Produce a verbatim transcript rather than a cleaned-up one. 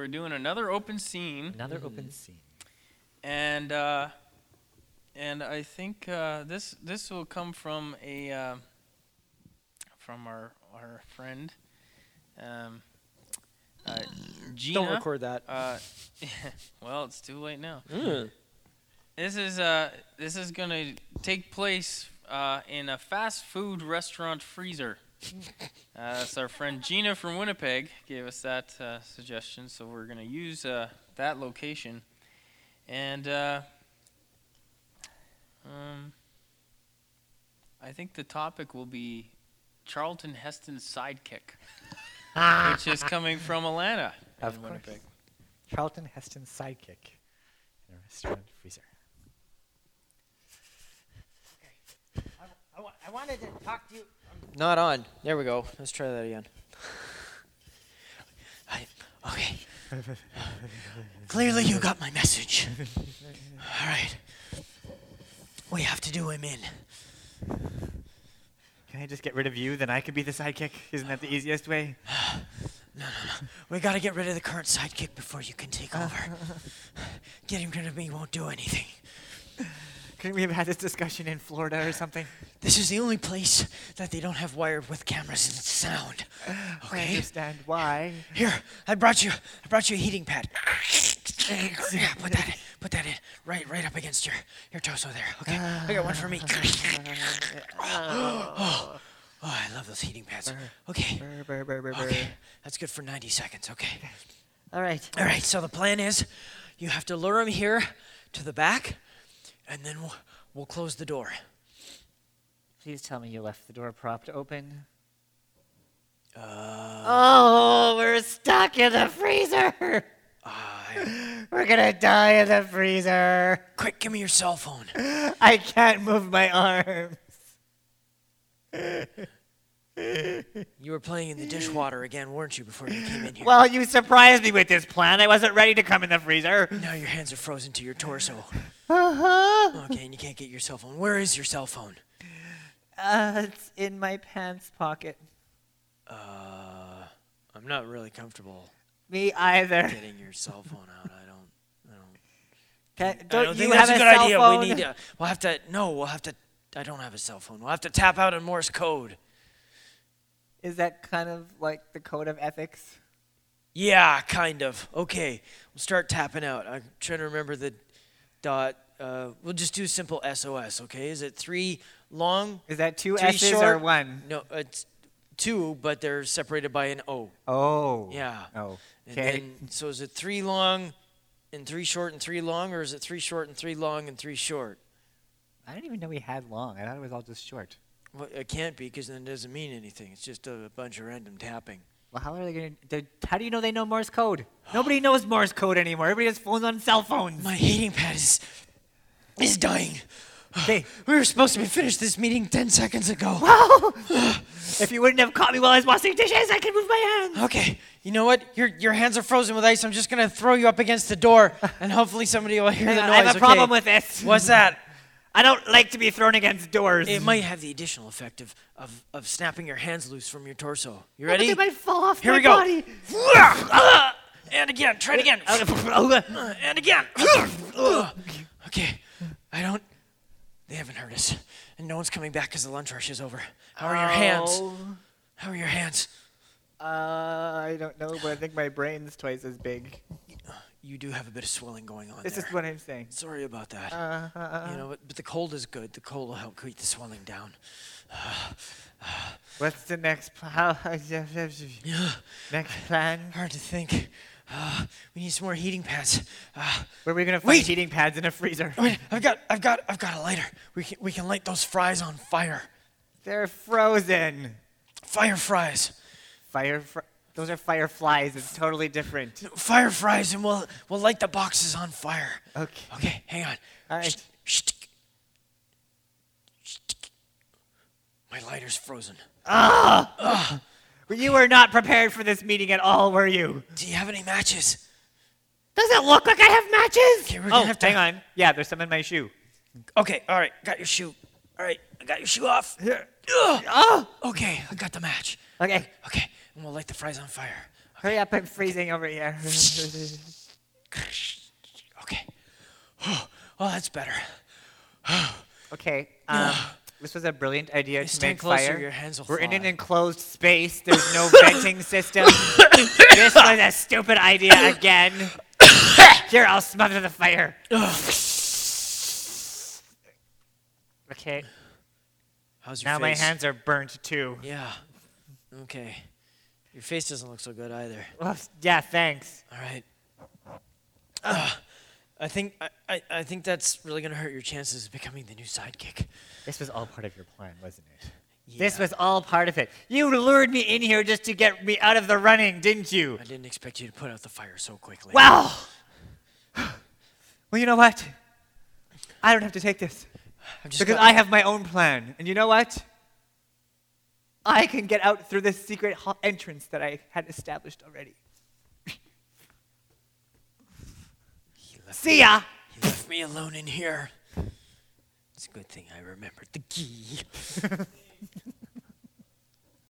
we're doing another open scene. Another mm-hmm. open scene. And uh, and I think uh, this this will come from a uh, from our our friend. Um, uh, Gina. Don't record that. Uh, well, it's too late now. Mm. This is uh this is gonna take place uh, in a fast food restaurant freezer. Uh, that's our friend Gina from Winnipeg gave us that uh, suggestion, so we're gonna use uh, that location, and uh, um, I think the topic will be Charlton Heston's sidekick, which is coming from Alana of in course. Winnipeg. Charlton Heston's sidekick in a restaurant freezer. Okay. I, I, wa- I wanted to talk to you. Not on. There we go. Let's try that again. I, okay. Clearly you got my message. All right. We have to do him in. Can I just get rid of you? Then I could be the sidekick. Isn't that the easiest way? No, no, no. We got to get rid of the current sidekick before you can take over. Getting rid of me won't do anything. Couldn't we have had this discussion in Florida or something? This is the only place that they don't have wired with cameras and sound. Okay? I understand why. Here, I brought you. I brought you a heating pad. Yeah, put that in. Put that in. Right, right up against your your torso there. Okay. I got one for me. oh, oh, I love those heating pads. Okay. Okay. That's good for ninety seconds. Okay. All right. All right. So the plan is, you have to lure him here to the back, and then we'll we'll close the door. Please tell me you left the door propped open. Uh, oh, we're stuck in the freezer. Uh, we're gonna die in the freezer. Quick, give me your cell phone. I can't move my arms. You were playing in the dishwater again, weren't you, before you came in here? Well, you surprised me with this plan. I wasn't ready to come in the freezer. Now your hands are frozen to your torso. Uh-huh. Okay, and you can't get your cell phone. Where is your cell phone? Uh, it's in my pants pocket. Uh, I'm not really comfortable Me either. getting your cell phone out. I don't, I don't. Can, don't I don't you think have that's a a good cell idea. phone? We need to. We'll have to. No, we'll have to. I don't have a cell phone. We'll have to tap out in Morse code. Is that kind of like the code of ethics? Yeah, kind of. Okay, we'll start tapping out. I'm trying to remember the dot. Uh, we'll just do simple S O S. Okay, is it three long? Is that two Three S's short? or one? No, it's two, but they're separated by an O. Oh. Yeah. Oh. And Okay. then, so is it three long and three short and three long, or is it three short and three long and three short? I didn't even know we had long. I thought it was all just short. Well, it can't be, because then it doesn't mean anything. It's just a bunch of random tapping. Well, how are they going to... How do you know they know Morse code? Nobody knows Morse code anymore. Everybody has phones on cell phones. My heating pad is is dying. Okay. We were supposed to be finished this meeting ten seconds ago. Well, if you wouldn't have caught me while I was washing dishes, I could move my hands. Okay, you know what? Your your hands are frozen with ice. I'm just gonna throw you up against the door, and hopefully somebody will hear Hang the on, noise. I have a okay? problem with this. What's that? I don't like to be thrown against doors. It might have the additional effect of of, of snapping your hands loose from your torso. You Yeah, but ready? they might fall off Here my we go. body. And again. Try it again. And again. Okay. I don't. They haven't heard us, and no one's coming back because the lunch rush is over. How are your hands? Oh. How are your hands? Uh, I don't know, but I think my brain's twice as big. You do have a bit of swelling going on This there. is what I'm saying. Sorry about that. Uh, uh, you know, but, but the cold is good. The cold will help keep the swelling down. What's the next? Pl- how? Next plan? Hard to think. Uh, we need some more heating pads. Uh, Where are we gonna find Wait. heating pads in a freezer? wait, I've got, I've got, I've got a lighter. We can, we can light those fries on fire. They're frozen. Fire fries. Fire. Fr- Those are fireflies. It's totally different. Fire fries, and we'll, we'll light the boxes on fire. Okay. Okay, hang on. All right. Shh, shh, shh. My lighter's frozen. Ah! Well, you were not prepared for this meeting at all, were you? Do you have any matches? Does it look like I have matches? Okay, we're oh, gonna have to. hang on. Yeah, there's some in my shoe. Okay, all right, got your shoe. All right, I got your shoe off. Here. Ugh. Oh! Okay, I got the match. Okay. Okay, and we'll light the fries on fire. Hurry up, I'm freezing over here. Okay. Oh, that's better. Okay, um, this was a brilliant idea to Stand make closer, fire. your hands will We're in fly. an enclosed space. There's no venting system. This was a stupid idea again. Here, I'll smother the fire. Okay, How's your now my face? hands are burnt too. Yeah. Okay. Your face doesn't look so good either. Well, yeah, thanks. All right. Uh, I think I, I, I think that's really gonna hurt your chances of becoming the new sidekick. This was all part of your plan, wasn't it? Yeah. This was all part of it. You lured me in here just to get me out of the running, didn't you? I didn't expect you to put out the fire so quickly. Well, well, you know what? I don't have to take this I've just because got- I have my own plan. And you know what? I can get out through this secret ho- entrance that I had established already. He left See ya! He left me alone in here. It's a good thing I remembered the key.